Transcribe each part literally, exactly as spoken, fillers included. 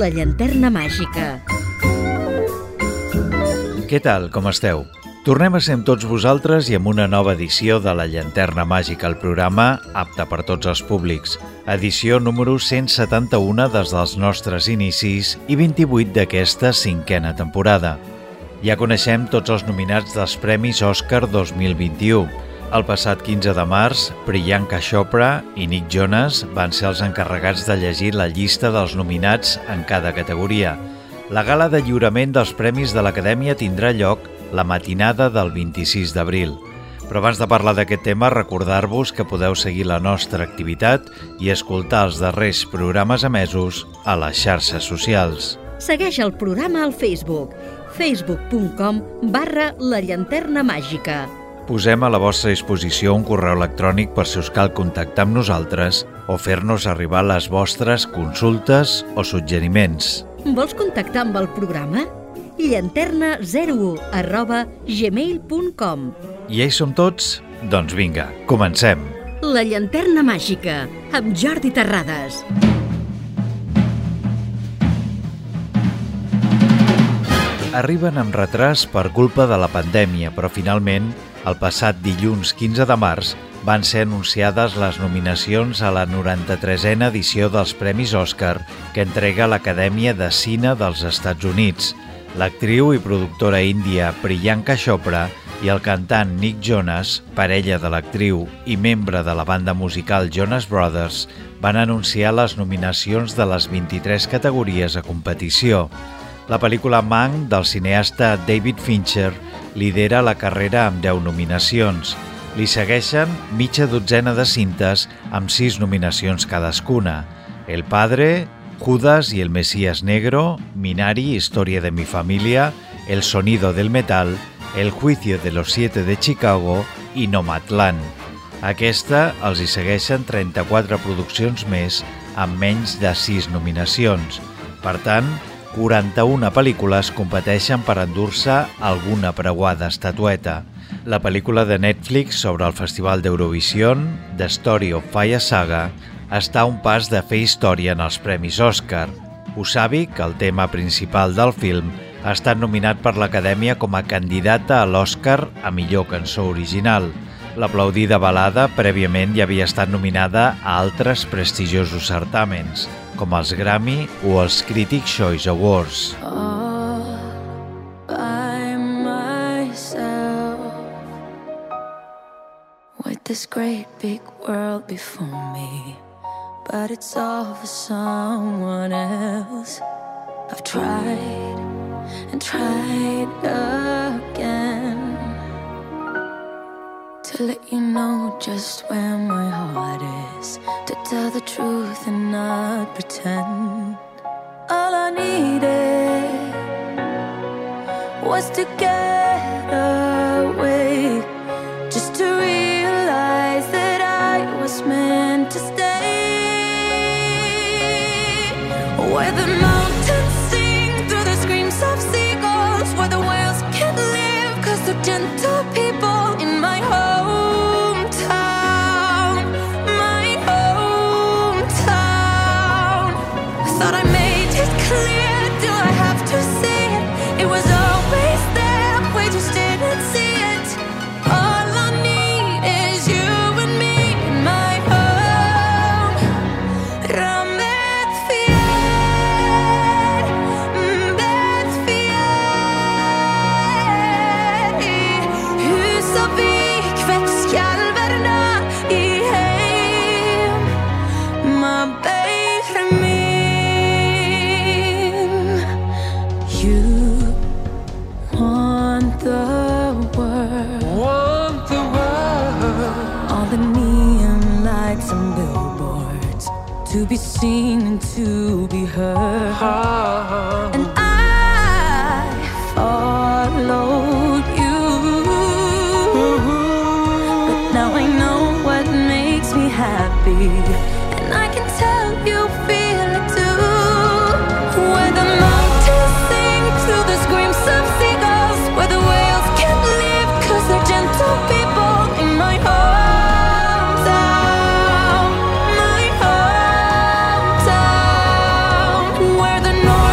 La llanterna màgica. Què tal, com esteu? Tornem a ser amb tots vosaltres i amb una nova edició de La llanterna màgica, el programa apte per tots els públics. Edició número cent setanta-u des dels nostres inicis i vint-i-vuit d'aquesta cinquena temporada. Ja coneixem tots els nominats dels Premis Òscar dos mil vint-i-u. El passat quinze de març, Priyanka Chopra i Nick Jonas van ser els encarregats de llegir la llista dels nominats en cada categoria. La gala de lliurament dels Premis de l'Acadèmia tindrà lloc la matinada del vint-i-sis d'abril. Però abans de parlar d'aquest tema, recordar-vos que podeu seguir la nostra activitat i escoltar els darrers programes emesos a les xarxes socials. Segueix el programa al Facebook, facebook punt com barra la llanterna màgica. Posem a la vostra disposició un correu electrònic per si us cal contactar amb nosaltres o fer-nos arribar les vostres consultes o suggeriments. Vols contactar amb el programa? llanterna zero u arroba gmail punt com. I ja hi som tots? Doncs vinga, comencem. La llanterna màgica, amb Jordi Terrades. Arriben amb retras per culpa de la pandèmia, però finalment, el passat dilluns quinze de març, van ser anunciades les nominacions a la noranta-tresena edició dels Premis Òscar que entrega l'Acadèmia de Cine dels Estats Units. L'actriu i productora índia Priyanka Chopra i el cantant Nick Jonas, parella de l'actriu i membre de la banda musical Jonas Brothers, van anunciar les nominacions de les vint-i-tres categories a competició. La pel·lícula Mank, del cineasta David Fincher, lidera la carrera amb deu nominacions. Li segueixen mitja dotzena de cintes amb sis nominacions cadascuna. El Padre, Judas y el Mesías Negro, Minari, Historia de mi familia, El sonido del metal, El juicio de los siete de Chicago i Nomadland. Aquesta els hi segueixen trenta-quatre produccions més amb menys de sis nominacions. Per tant, quaranta-una pel·lícules competeixen per endur-se alguna preuada estatueta. La pel·lícula de Netflix sobre el Festival d'Eurovision, The Story of Fire Saga, està a un pas de fer història en els Premis Òscar. Usavi, que el tema principal del film, ha estat nominat per l'Acadèmia com a candidata a l'Òscar a millor cançó original. L'aplaudida balada prèviament ja havia estat nominada a altres prestigiosos certàmens, com els Grammy o els Critics' Choice Awards. All by myself, with this great big world before me, but it's all for someone else. I've tried and tried again to let you know just where my heart is, to tell the truth and not pretend. All I needed was to get away, just to realize that I was meant to stay. Where the mountains sing through the screams of seagulls, where the whales can't live cause they're gentle people in my home. To be seen and to be heard, and I followed you, but now I know what makes me happy, and I can tell you feel it too. Where the mountains sing through the screams of seagulls, where the whales can't live cause they're gentle people in my heart. The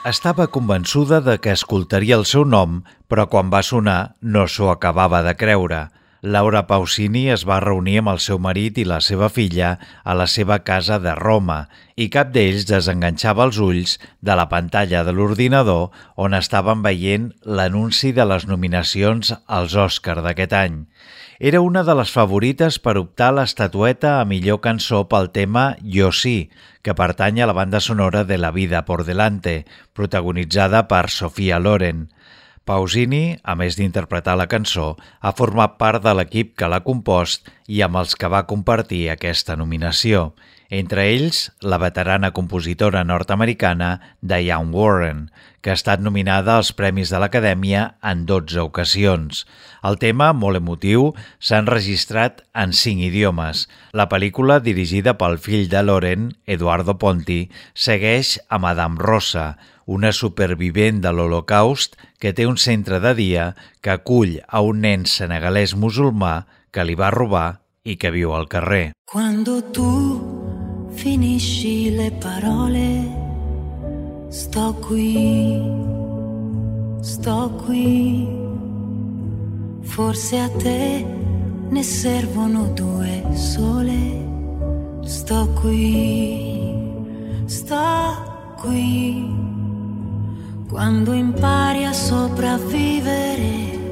Estava convençuda de que escoltaria el seu nom, però quan va sonar no s'ho acabava de creure. Laura Pausini es va reunir amb el seu marit i la seva filla a la seva casa de Roma i cap d'ells desenganxava els ulls de la pantalla de l'ordinador on estaven veient l'anunci de les nominacions als Oscar d'aquest any. Era una de les favorites per optar a l'estatueta a millor cançó pel tema Yo sí, que pertany a la banda sonora de La vida por delante, protagonitzada per Sofia Loren. Pausini, a més d'interpretar la cançó, ha format part de l'equip que l'ha compost i amb els que va compartir aquesta nominació. Entre ells, la veterana compositora nord-americana Diane Warren, que ha estat nominada als Premis de l'Acadèmia en dotze ocasions. El tema, molt emotiu, s'ha enregistrat en cinc idiomes. La pel·lícula, dirigida pel fill de Loren, Eduardo Ponti, segueix a Madame Rosa, una supervivent de l'Holocaust que té un centre de dia que acull a un nen senegalès musulmà que li va robar i que viu al carrer. Quando tu finisci le parole, sto qui, sto qui, forse a te ne servono due sole, sto qui, sto qui. Quando impari a sopravvivere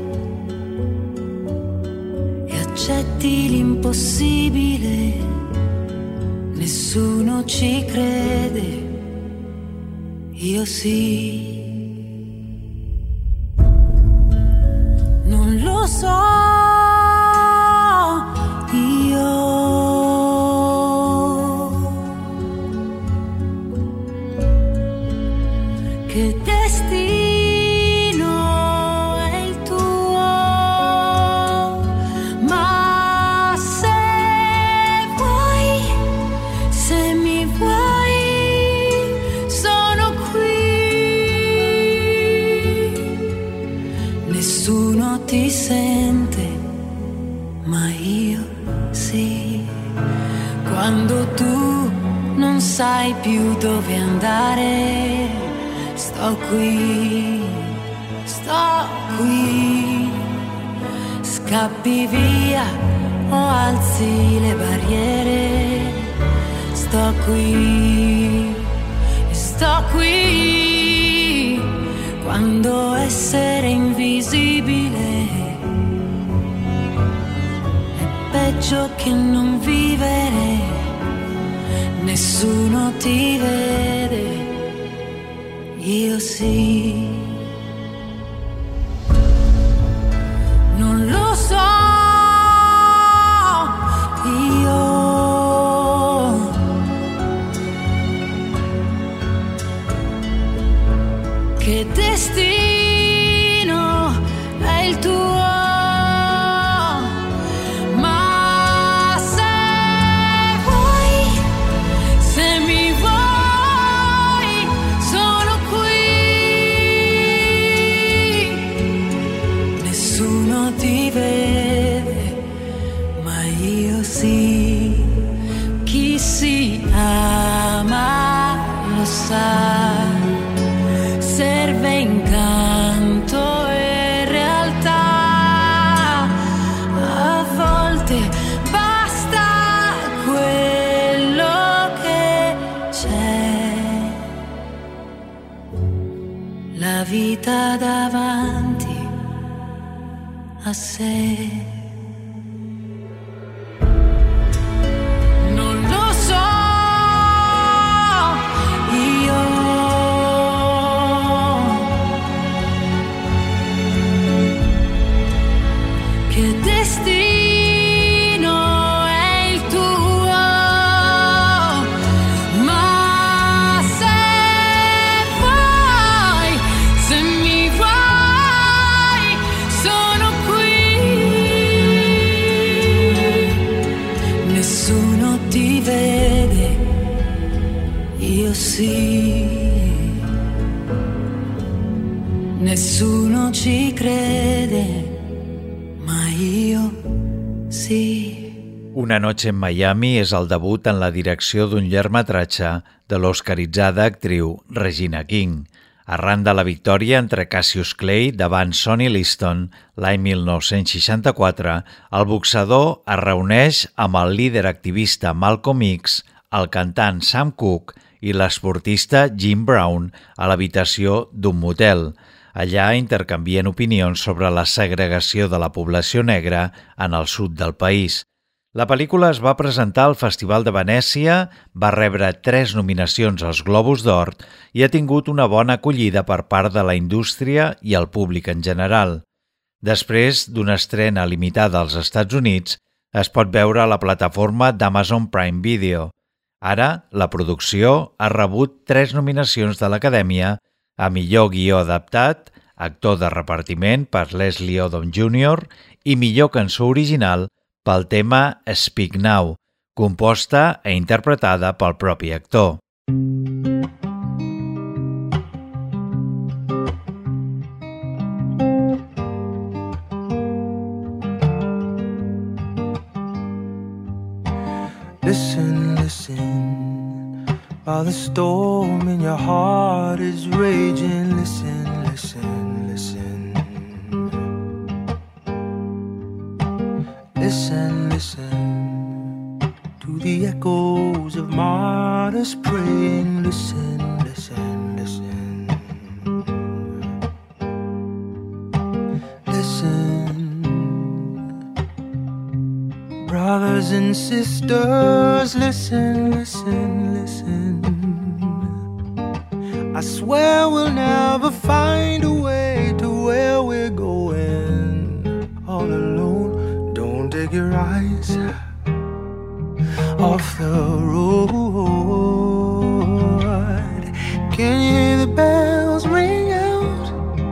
e accetti l'impossibile, nessuno ci crede, io sì. Non lo so, io che destino è il tuo, ma se vuoi, se mi vuoi, sono qui. Nessuno ti sente, ma io sì. Quando tu non sai più dove andare, sto qui, sto qui, scappi via o alzi le barriere, sto qui, sto qui, quando essere invisibile è peggio che non vivere, nessuno ti vede, io sì. Non lo so, io che destino è il tuo. Chi si ama lo sa, serve incanto e realtà, a volte basta quello che c'è, la vita davanti a sé. Nessuno ci crede, ma io sì. Una noche en Miami és el debut en la direcció d'un llargmetratge de l'oscaritzada actriu Regina King. Arran de la victòria entre Cassius Clay davant Sonny Liston l'any mil nou-cents seixanta-quatre, el boxador es reuneix amb el líder activista Malcolm X, el cantant Sam Cooke i l'esportista Jim Brown a l'habitació d'un motel. Allà intercanvien opinions sobre la segregació de la població negra en el sud del país. La pel·lícula es va presentar al Festival de Venècia, va rebre tres nominacions als Globus d'Or i ha tingut una bona acollida per part de la indústria i el públic en general. Després d'una estrena limitada als Estats Units, es pot veure a la plataforma d'Amazon Prime Video. Ara, la producció ha rebut tres nominacions de l'Acadèmia a millor guió adaptat, actor de repartiment per Leslie Odom júnior i millor cançó original pel tema Speak Now, composta i interpretada pel propi actor. Listen, listen, while the storm in your heart is raging. Listen, listen, listen. Listen, listen to the echoes of martyrs praying. Listen, listen, listen. Listen, brothers and sisters, listen, listen, listen. I swear we'll never find a way to where we're going all alone. Don't take your eyes off the road. Can you hear the bells ring out?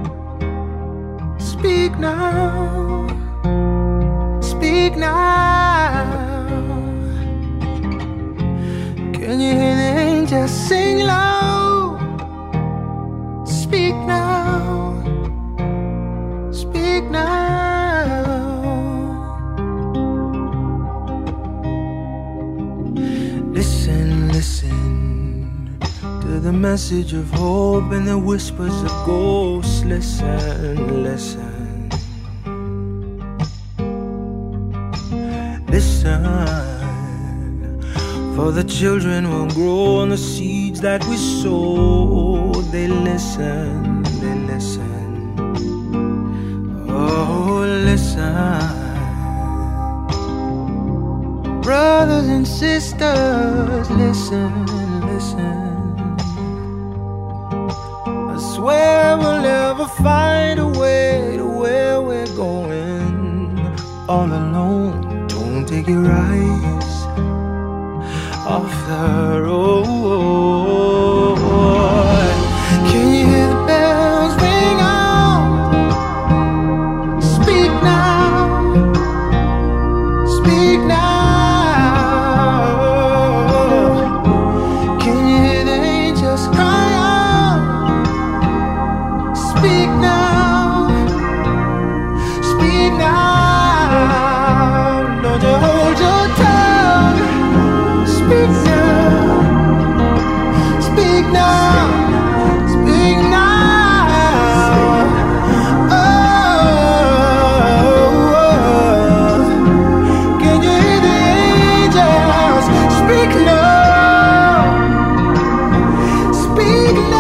Speak now, speak now. Can you hear the angels sing loud? Speak now, speak now. Listen, listen to the message of hope and the whispers of ghosts. Listen, listen. Listen, for the children will grow on the seeds that we sow. They listen, they listen. Oh, listen. Brothers and sisters, listen, listen. I swear we'll never find a way to where we're going all alone. Don't take your eyes off the road. Can you hear the bells ring out? Speak now, speak now. Can you hear the angels cry out? Speak now, speak now. Don't you hold your tongue. Speak now, speak now, speak now. Oh, oh, oh. Can you hear the angels? Speak now, speak now.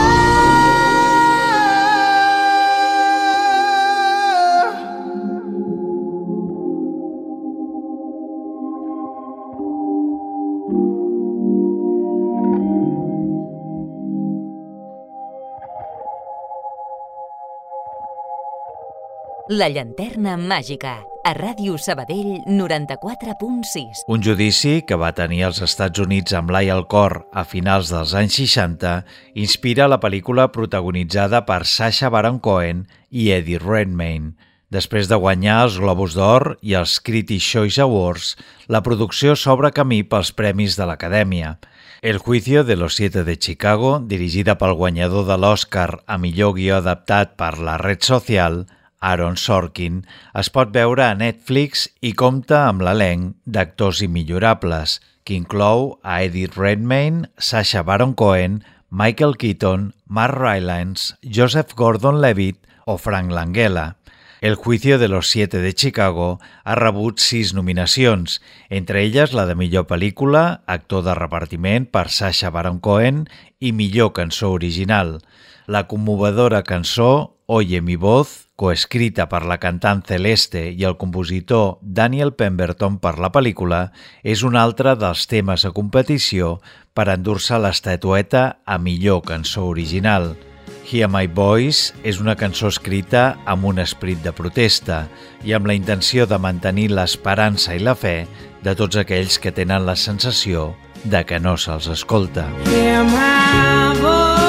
La llanterna màgica, a Ràdio Sabadell noranta-quatre punt sis. Un judici que va tenir als Estats Units amb l'ai al cor a finals dels anys seixanta inspira la pel·lícula protagonitzada per Sacha Baron Cohen i Eddie Redmayne. Després de guanyar els Globus d'Or i els Critics' Choice Awards, la producció s'obre camí pels premis de l'Acadèmia. El juicio de los siete de Chicago, dirigida pel guanyador de l'Oscar a millor guió adaptat per La Red Social, Aaron Sorkin, es pot veure a Netflix i compta amb l'elenc d'actors immillorables, que inclou a Eddie Redmayne, Sacha Baron Cohen, Michael Keaton, Mark Rylance, Joseph Gordon-Levitt o Frank Langella. El juicio de los siete de Chicago ha rebut sis nominacions, entre elles la de millor pel·lícula, actor de repartiment per Sacha Baron Cohen i millor cançó original. La commovedora cançó Oye mi voz, coescrita per la cantant Celeste i el compositor Daniel Pemberton per la pel·lícula, és un altre dels temes a competició per endur-se l'estatueta a millor cançó original. Hear My Voice és una cançó escrita amb un esperit de protesta i amb la intenció de mantenir l'esperança i la fe de tots aquells que tenen la sensació de que no se'ls escolta. Hear my voice,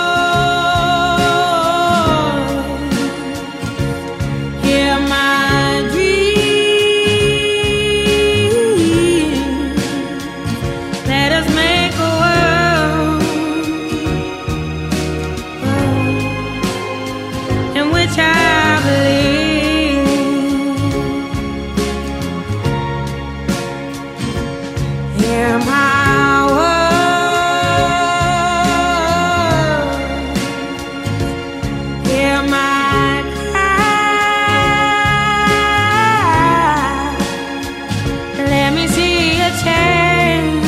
hear my dream, let us make a world in which I believe. Hear my words, hear my cry. Let me see a change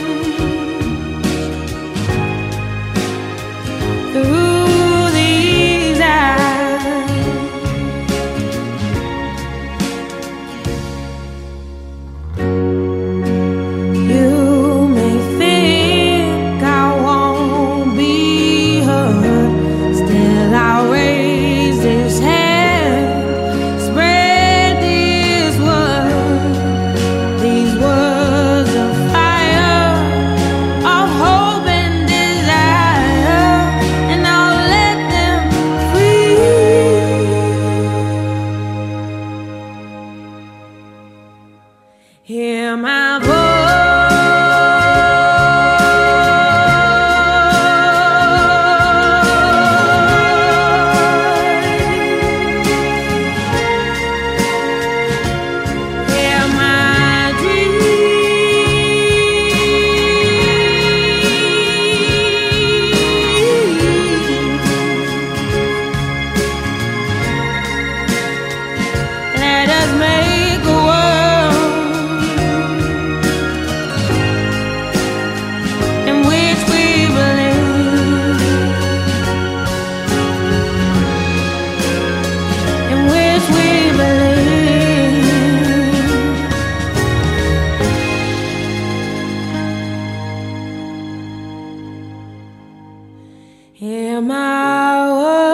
through these eyes. You may think I won't be heard, still I'll raise this hand, spread these words, these words of fire, of hope and desire, and I'll let them free. Hear my voice, hear my dream. Let us make a world in which we believe, in which we believe. Hear my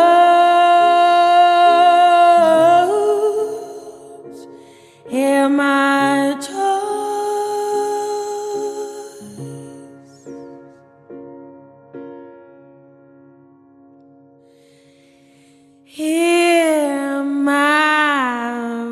words, hear my choice. Hear my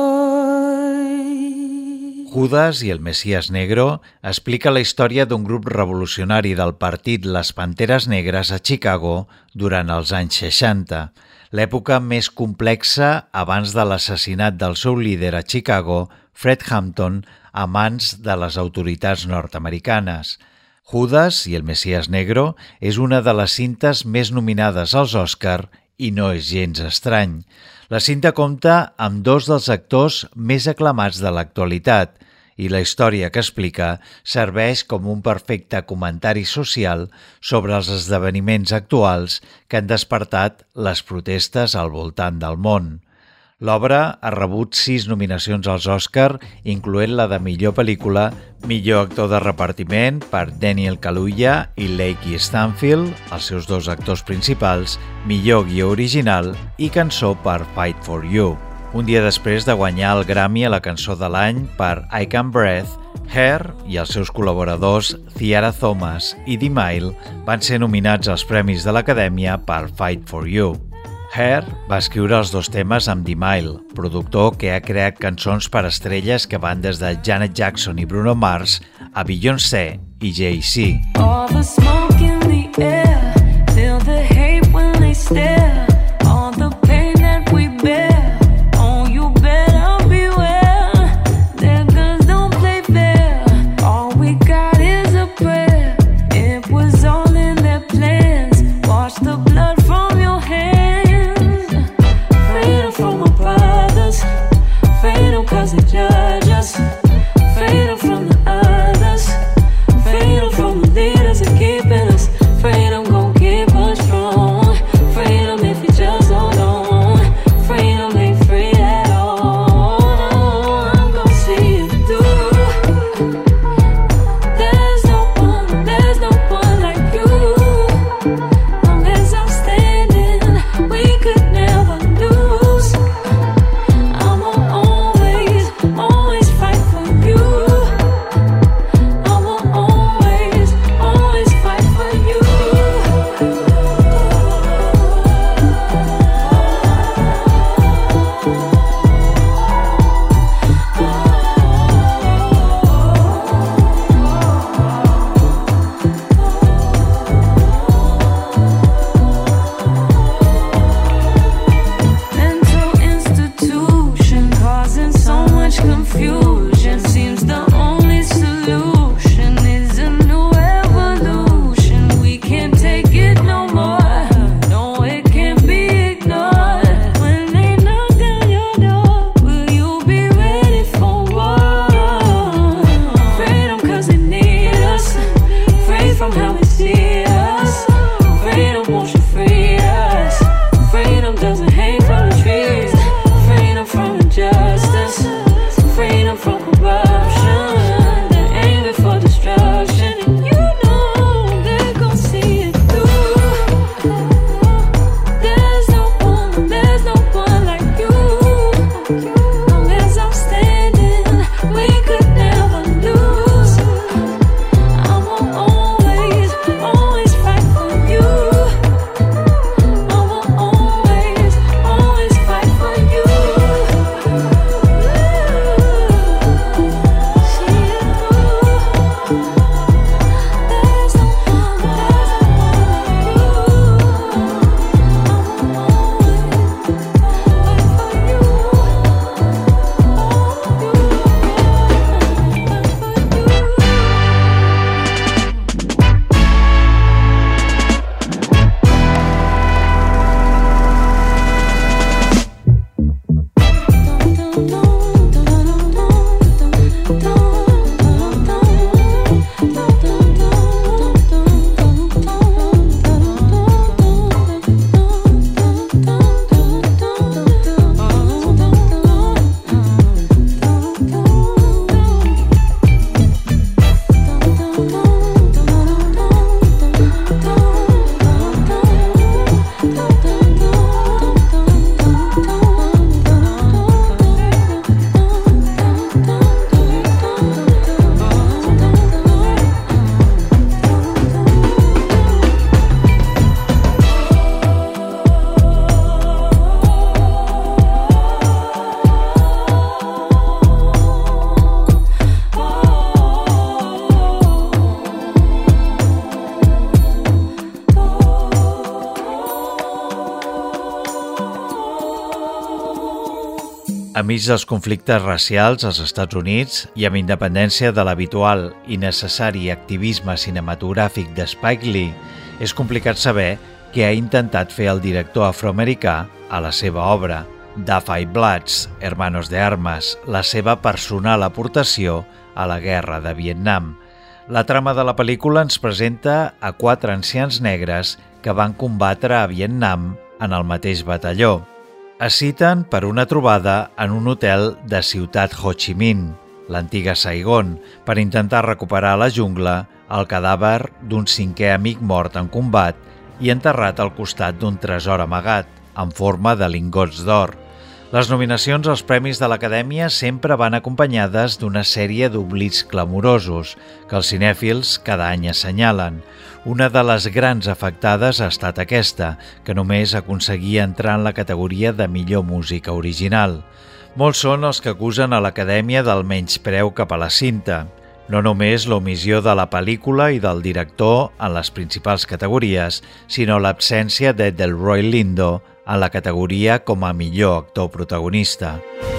voice. Judas i el Mesías Negro explica la història d'un grup revolucionari del partit Les Panteres Negres a Chicago durant els anys seixanta, l'època més complexa abans de l'assassinat del seu líder a Chicago, Fred Hampton, a mans de les autoritats nord-americanes. Judas i el Mesías Negro és una de les cintes més nominades als Oscar i no és gens estrany. La cinta compta amb dos dels actors més aclamats de l'actualitat i la història que explica serveix com un perfecte comentari social sobre els esdeveniments actuals que han despertat les protestes al voltant del món. L'obra ha rebut sis nominacions als Oscar, incloent la de millor pel·lícula, millor actor de repartiment per Daniel Kaluuya i Lakeith Stanfield, els seus dos actors principals, millor guió original i cançó per Fight for You. Un dia després de guanyar el Grammy a la cançó de l'any per I Can Breathe, Hair i els seus col·laboradors Ciara Thomas i D-Mile van ser nominats als Premis de l'Acadèmia per Fight for You. Hair va escriure els dos temes amb D-Mile, productor que ha creat cançons per estrelles que van des de Janet Jackson i Bruno Mars a Beyoncé i Jay-Z. All the smoke in the air, feel the hate when they stare, all the pain that we bear, oh you better beware, their guns don't play fair, all we got is a prayer, it was all in their plan. Enmig dels conflictes racials als Estats Units i amb independència de l'habitual i necessari activisme cinematogràfic de Spike Lee, és complicat saber què ha intentat fer el director afroamericà a la seva obra. The Five Bloods, Hermanos de Armas, la seva personal aportació a la guerra de Vietnam. La trama de la pel·lícula ens presenta a quatre ancians negres que van combatre a Vietnam en el mateix batalló. Es citen per una trobada en un hotel de Ciutat Ho Chi Minh, l'antiga Saigon, per intentar recuperar a la jungla el cadàver d'un cinquè amic mort en combat i enterrat al costat d'un tresor amagat, en forma de lingots d'or. Les nominacions als Premis de l'Acadèmia sempre van acompanyades d'una sèrie d'oblits clamorosos que els cinèfils cada any assenyalen. Una de les grans afectades ha estat aquesta, que només aconseguia entrar en la categoria de millor música original. Molts són els que acusen a l'Acadèmia del menyspreu cap a la cinta. No només l'omissió de la pel·lícula i del director en les principals categories, sinó l'absència de Delroy Lindo en la categoria com a millor actor protagonista.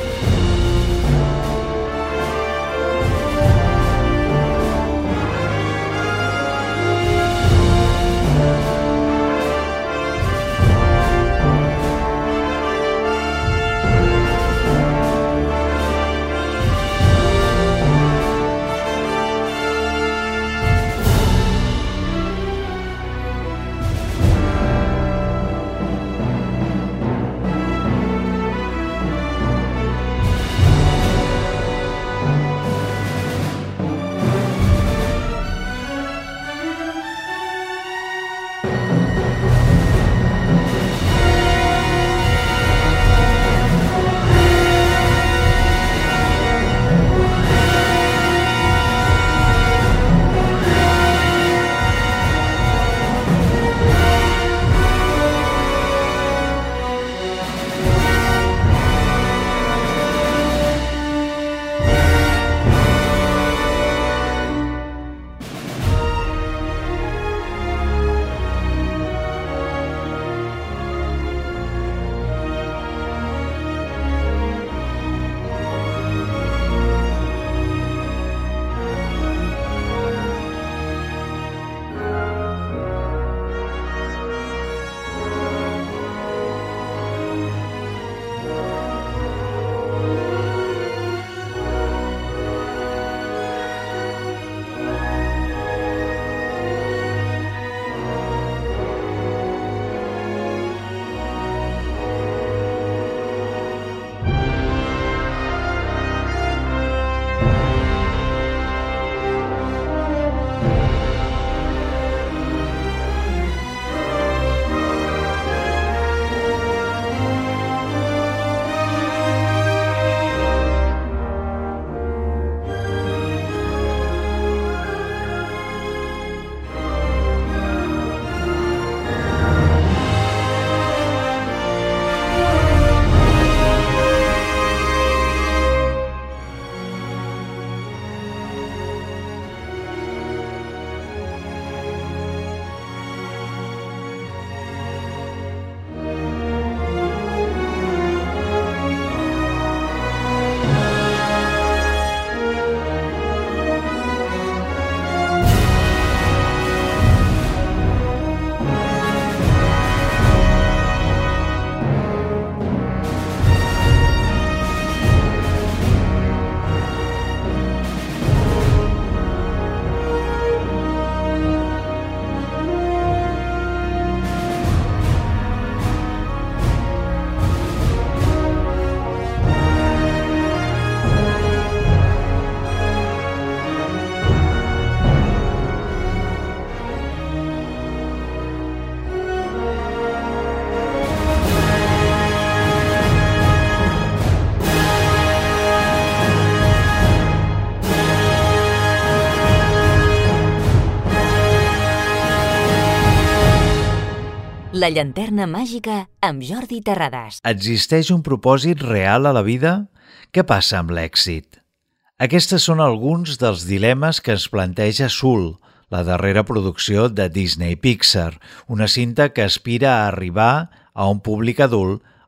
La llanterna màgica amb Jordi Terrades. Existeix un propòsit real a la vida? Què passa amb l'èxit? Aquests són alguns dels dilemes que ens planteja Soul, la darrera producció de Disney Pixar, una cinta que aspira a arribar a un públic adult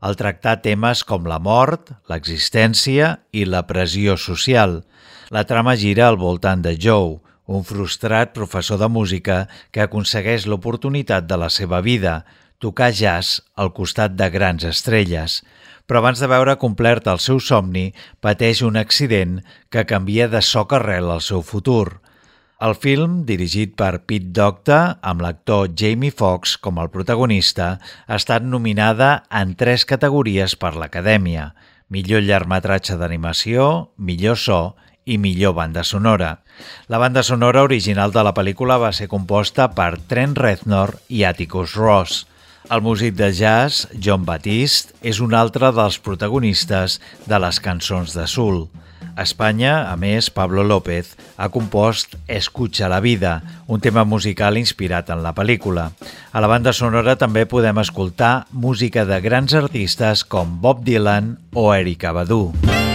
al tractar temes com la mort, l'existència i la pressió social. La trama gira al voltant de Joe, un frustrat professor de música que aconsegueix l'oportunitat de la seva vida, tocar jazz al costat de grans estrelles. Però abans de veure complert el seu somni, pateix un accident que canvia de soca arrel al seu futur. El film, dirigit per Pete Docter, amb l'actor Jamie Foxx com el protagonista, ha estat nominada en tres categories per l'Acadèmia: millor llargmetratge d'animació, millor so i millor banda sonora. La banda sonora original de la pel·lícula va ser composta per Trent Reznor i Atticus Ross. El músic de jazz, Jon Batiste, és un altre dels protagonistes de les cançons de Soul. A Espanya, a més, Pablo López ha compost Escucha la vida, un tema musical inspirat en la pel·lícula. A la banda sonora també podem escoltar música de grans artistes com Bob Dylan o Erykah Badu.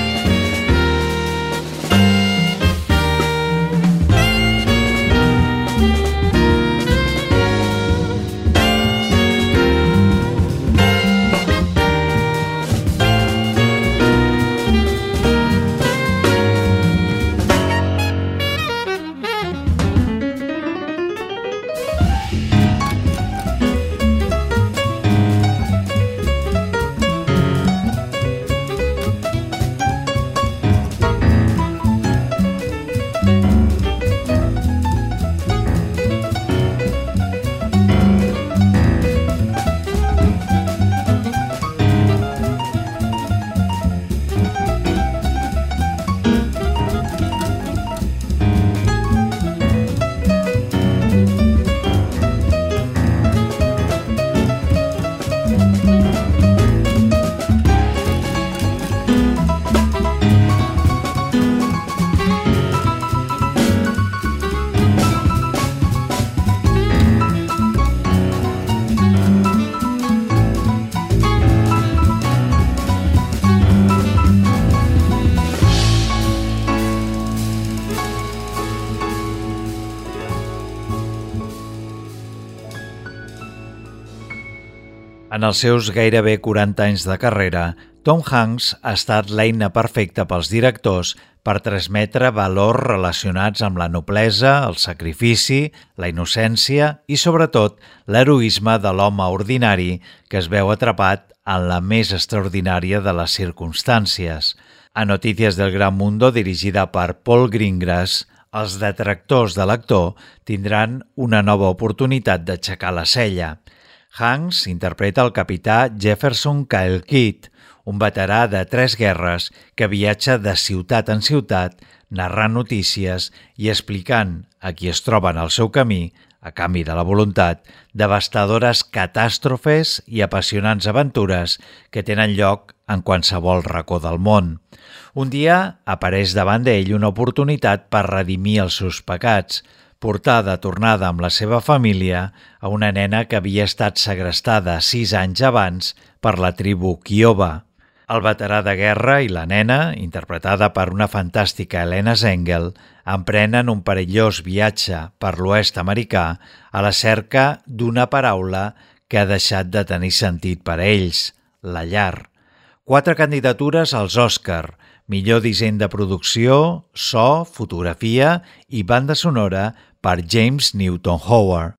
En els seus gairebé quaranta anys de carrera, Tom Hanks ha estat l'eina perfecta pels directors per transmetre valors relacionats amb la noblesa, el sacrifici, la innocència i, sobretot, l'heroisme de l'home ordinari que es veu atrapat en la més extraordinària de les circumstàncies. A Notícies del Gran Mundo, dirigida per Paul Greengrass, els detractors de l'actor tindran una nova oportunitat d'aixecar la cella. Hanks interpreta el capità Jefferson Kyle Kidd, un veterà de tres guerres que viatja de ciutat en ciutat narrant notícies i explicant a qui es troben al seu camí, a canvi de la voluntat, devastadores catàstrofes i apassionants aventures que tenen lloc en qualsevol racó del món. Un dia apareix davant d'ell una oportunitat per redimir els seus pecats, portar de tornada amb la seva família a una nena que havia estat segrestada sis anys abans per la tribu Kiowa. El veterà de guerra i la nena, interpretada per una fantàstica Helena Zengel, emprenen un perillós viatge per l'oest americà a la cerca d'una paraula que ha deixat de tenir sentit per a ells, la llar. Quatre candidatures als Òscar: millor disseny de producció, so, fotografia i banda sonora per James Newton Howard.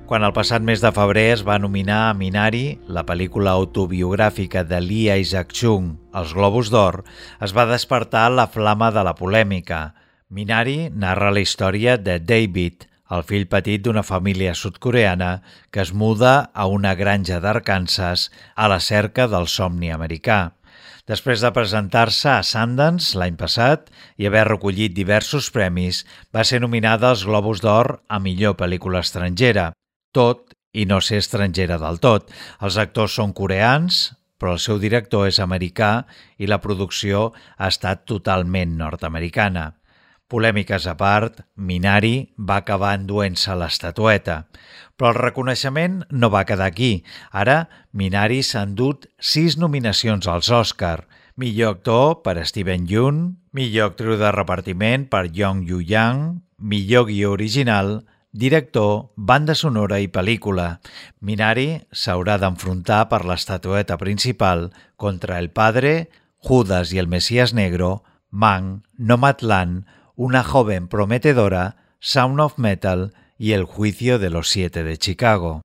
Quan el passat mes de febrer es va nominar a Minari, la pel·lícula autobiogràfica de Lee Isaac-Chung, als Globus d'Or, es va despertar la flama de la polèmica. Minari narra la història de David, el fill petit d'una família sud-coreana que es muda a una granja d'Arkansas a la cerca del somni americà. Després de presentar-se a Sundance l'any passat i haver recollit diversos premis, va ser nominada als Globus d'Or a millor pel·lícula estrangera, tot i no ser estrangera del tot. Els actors són coreans, però el seu director és americà i la producció ha estat totalment nord-americana. Polèmiques a part, Minari va acabar enduent-se l'estatueta. Però el reconeixement no va quedar aquí. Ara, Minari s'ha endut sis nominacions als Òscar. Millor actor per Steven Yeun, millor actriu de repartiment per Jung Yoo-yang, millor guió original, director, banda sonora i pel·lícula. Minari s'haurà d'enfrontar per l'estatueta principal contra El Padre, Judas y el Mesías Negro, Mank, Nomadland, Una joven prometedora, Sound of Metal y El juicio de los siete de Chicago.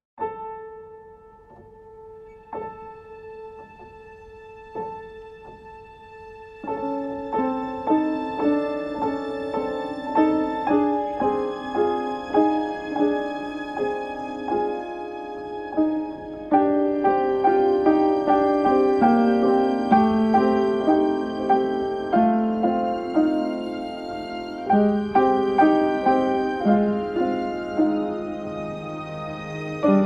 Thank you.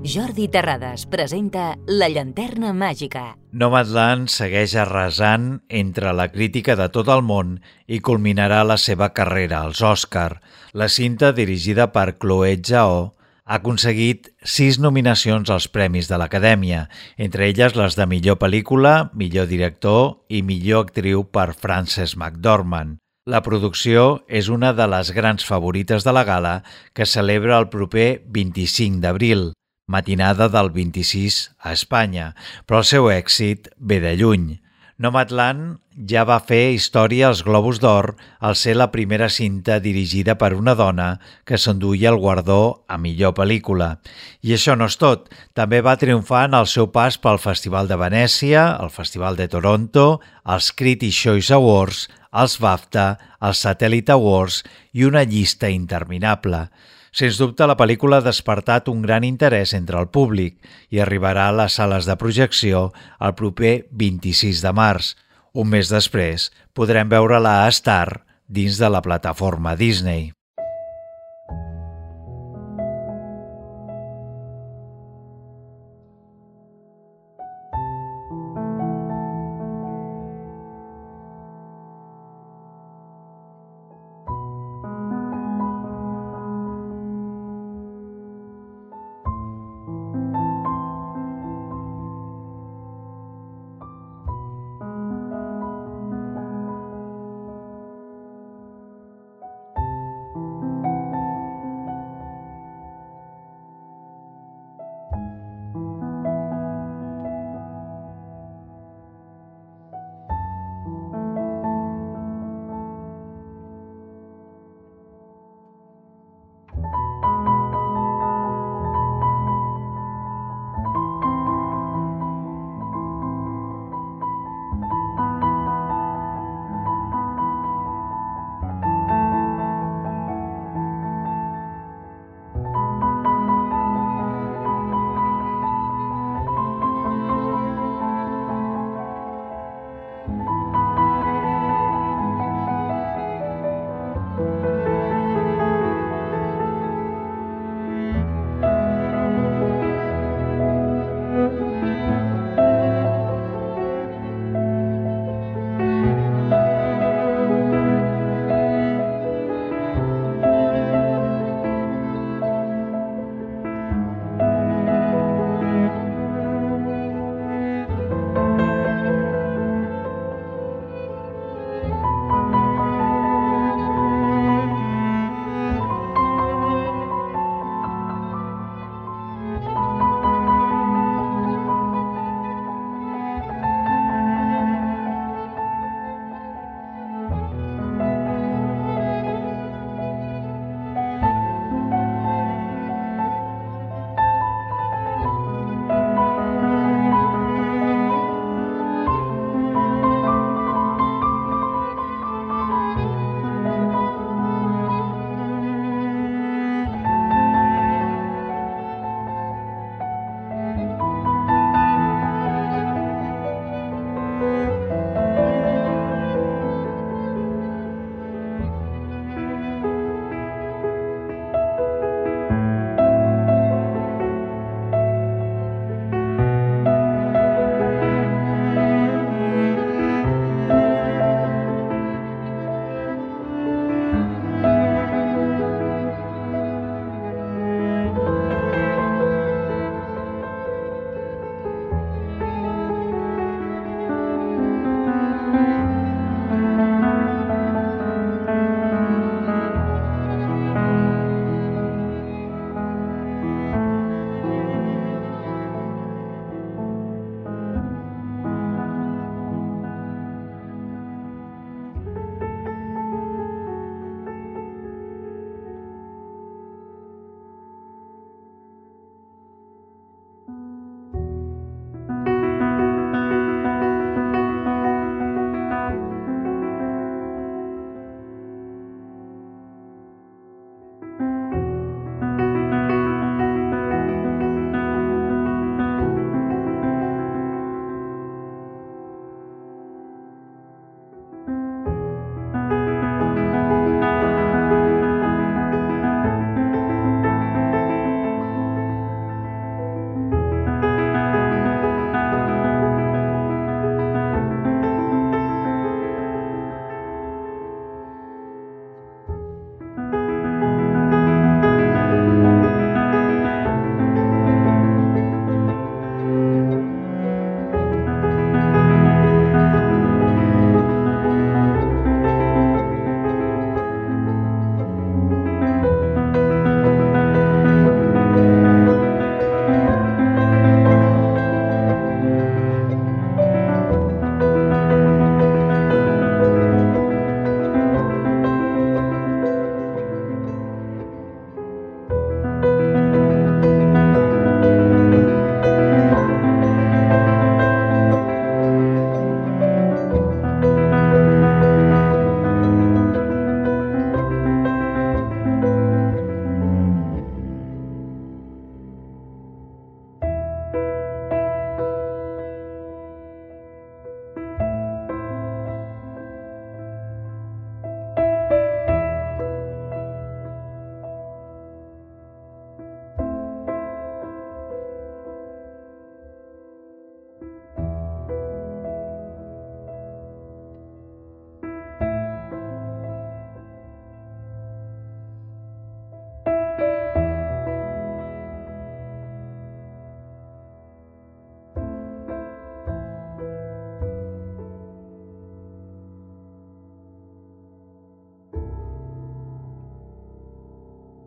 Jordi Terrades presenta La llanterna màgica. Nomadland segueix arrasant entre la crítica de tot el món i culminarà la seva carrera als Òscar. La cinta, dirigida per Chloé Zhao, ha aconseguit sis nominacions als Premis de l'Acadèmia, entre elles les de millor pel·lícula, millor director i millor actriu per Frances McDormand. La producció és una de les grans favorites de la gala, que celebra el proper vint-i-cinc d'abril, matinada del vint-i-sis a Espanya, però el seu èxit ve de lluny. Nomadland ja va fer història als Globus d'Or al ser la primera cinta dirigida per una dona que s'enduia el guardó a millor pel·lícula. I això no és tot, també va triomfar en el seu pas pel Festival de Venècia, el Festival de Toronto, els Critics' Choice Awards, els BAFTA, els Satellite Awards i una llista interminable. Sens dubte, la pel·lícula ha despertat un gran interès entre el públic i arribarà a les sales de projecció el proper vint-i-sis de març. Un mes després podrem veure-la a Star dins de la plataforma Disney.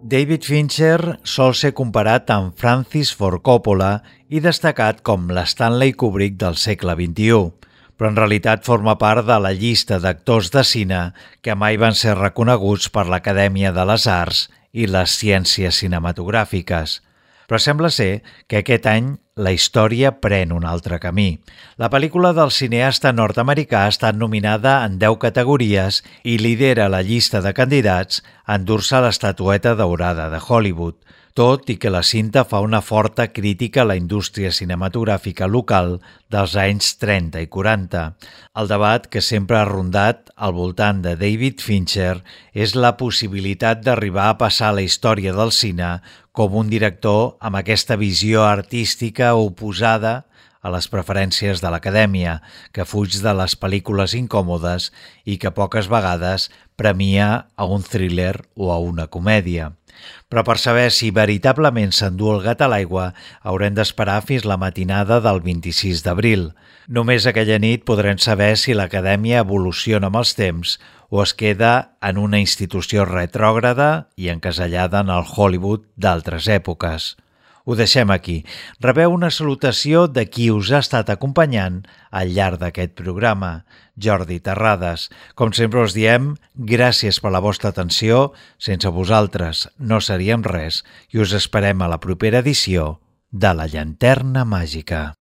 David Fincher sol ser comparat amb Francis Ford Coppola i destacat com l'Stanley Kubrick del segle vint-i-u, però en realitat forma part de la llista d'actors de cine que mai van ser reconeguts per l'Acadèmia de les Arts i les Ciències Cinematogràfiques. Però sembla ser que aquest any la història pren un altre camí. La pel·lícula del cineasta nord-americà ha estat nominada en deu categories i lidera la llista de candidats a endur-se l'estatueta daurada de Hollywood, tot i que la cinta fa una forta crítica a la indústria cinematogràfica local dels anys trenta i quaranta. El debat que sempre ha rondat al voltant de David Fincher és la possibilitat d'arribar a passar la història del cine com un director amb aquesta visió artística oposada a les preferències de l'Acadèmia, que fuig de les pel·lícules incòmodes i que poques vegades premia a un thriller o a una comèdia. Però per saber si veritablement s'endú el gat a l'aigua haurem d'esperar fins la matinada del vint-i-sis d'abril. Només aquella nit podrem saber si l'Acadèmia evoluciona amb els temps o es queda en una institució retrògrada i encasellada en el Hollywood d'altres èpoques. Ho deixem aquí. Rebeu una salutació de qui us ha estat acompanyant al llarg d'aquest programa, Jordi Terrades. Com sempre us diem, gràcies per la vostra atenció. Sense vosaltres no seríem res i us esperem a la propera edició de La Llanterna Màgica.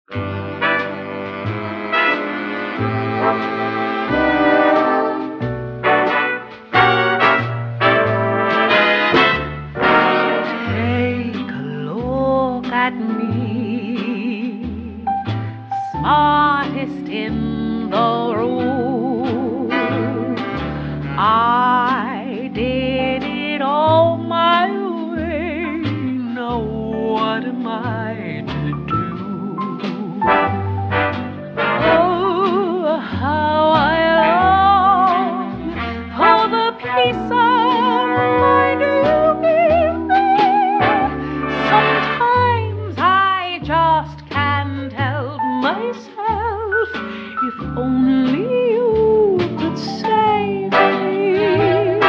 Smartest in the room, I did it all my way. Now what am I to do? Oh, how I long for the peace of mind you give me. Sometimes I just can't help myself. If only you could save me.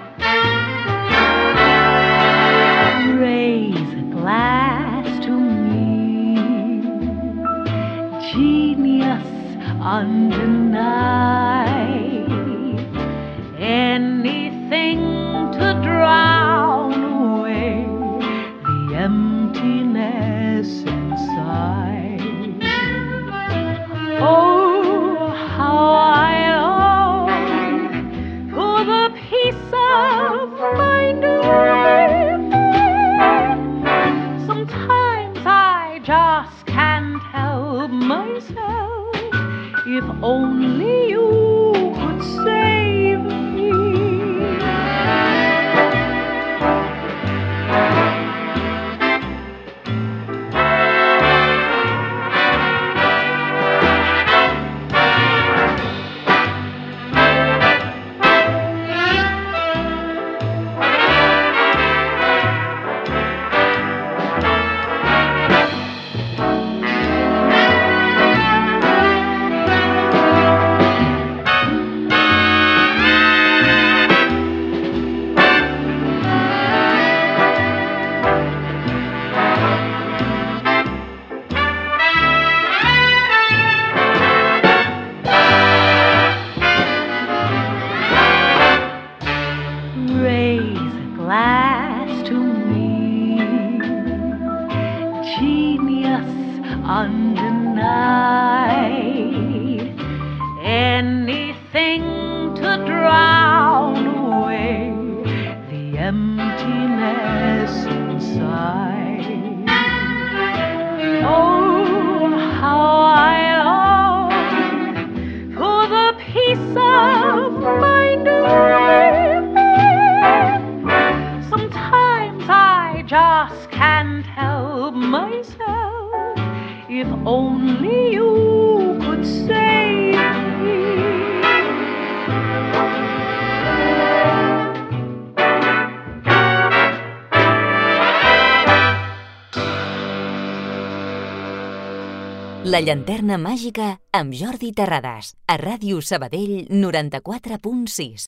Raise a glass to me, genius undenied. Anything to drown away the emptiness inside. Oh, how I long for the peace of mind you give me. Sometimes I just can't help myself. If only you could save me. Undenied, anything to drown away the emptiness inside. Oh, how I long for the peace of mind you give me. Sometimes I just can't help myself. If only you could save me. La Llanterna Màgica amb Jordi Terrades, a Ràdio Sabadell noranta-quatre punt sis.